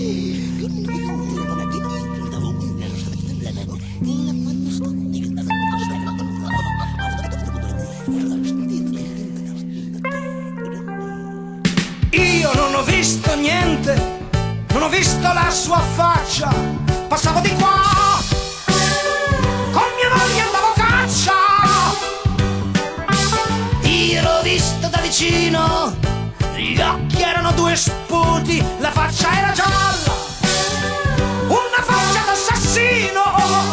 Io non ho visto niente, non ho visto la sua faccia. Passavo di qua, con mia moglie andavo a caccia. Io l'ho visto da vicino, gli occhi erano due sputi, la faccia era gialla, una faccia d'assassino.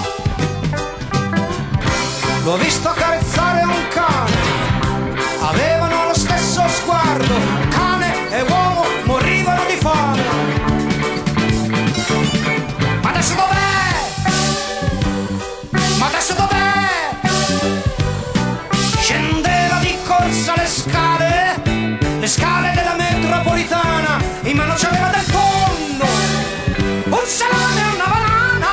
L'ho visto carezzare un cane, avevano lo stesso sguardo, cane e uomo morivano di fame. Ma adesso dov'è? Ma adesso dov'è? Scendeva di corsa le scale della metropolitana, in mano c'aveva del tonno, un salame e una banana.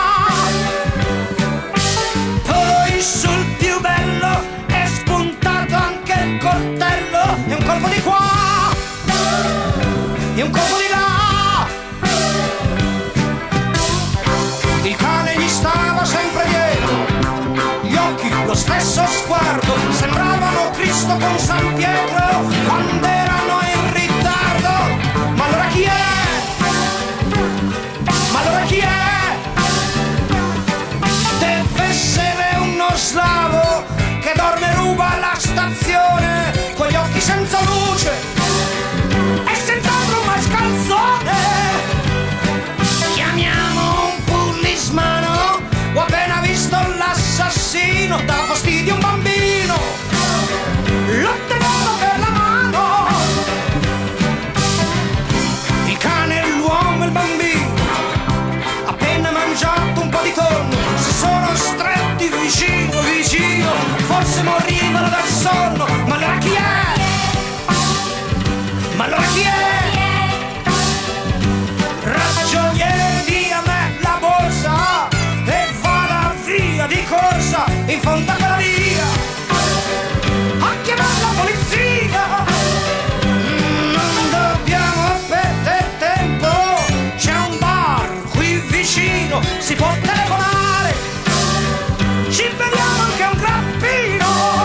Poi sul più bello è spuntato anche il coltello, e un colpo di qua e un colpo di là. Il cane gli stava sempre dietro, gli occhi, lo stesso sguardo, sembravano Cristo con San Pietro quando erano in ritardo. Ma allora chi è? Ma allora chi è? Deve essere uno slavo che dorme e ruba alla stazione, con gli occhi senza luce e senz'altro un mascalzone. Chiamiamo un pulismano, ho appena visto l'assassino, dà fastidio un bambino, l'ho tenuto per la mano. Il cane, l'uomo e il bambino, appena mangiato un po' di tonno, si sono stretti vicino vicino, forse morivano dal sonno. Ma allora chi è? Ma allora chi è? Ragioniere, dia a me la borsa e vada via di corsa in fondo a quella via a chiamare la polizia. Non dobbiamo perdere tempo, c'è un bar qui vicino, si può telefonare, ci beviamo anche un grappino.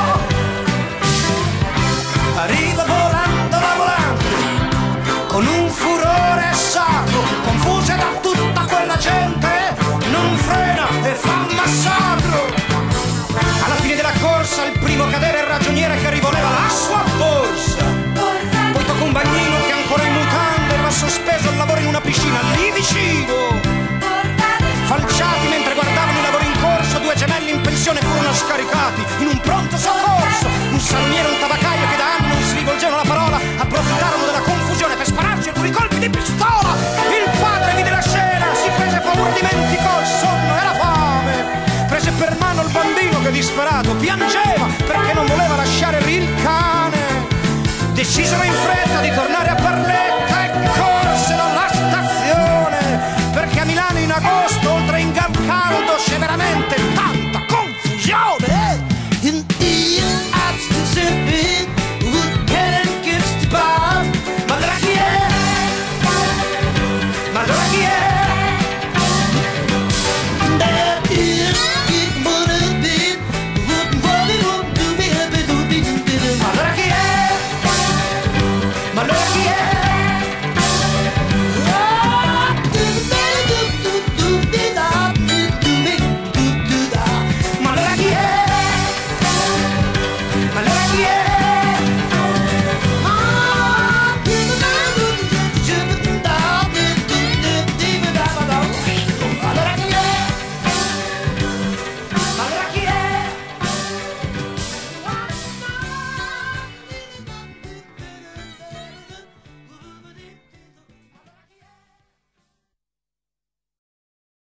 Arriva volando la volante, con un furore sacro, confusa da tutta quella gente, non frena e fa massacro. Alla fine della corsa il primo a cadere è il ragioniere che rivoleva la sua borsa. Poi tocca un bagnino che ancora in mutande va sospeso al lavoro in una piscina lì vicino. Falciati mentre guardavano i lavori in corso, due gemelli in pensione furono scaricati in un pronto soccorso. Un saloniere e un tabaccaio che da anni non si rivolgevano la parola approfittarono della confusione per spararci alcuni colpi di pistola. Il padre vide la scena, si prese paura, dimenticò il sonno e la fame. Prese per mano il bambino che disperato piangeva perché non voleva lasciare il cane. Decisero in fretta di tornare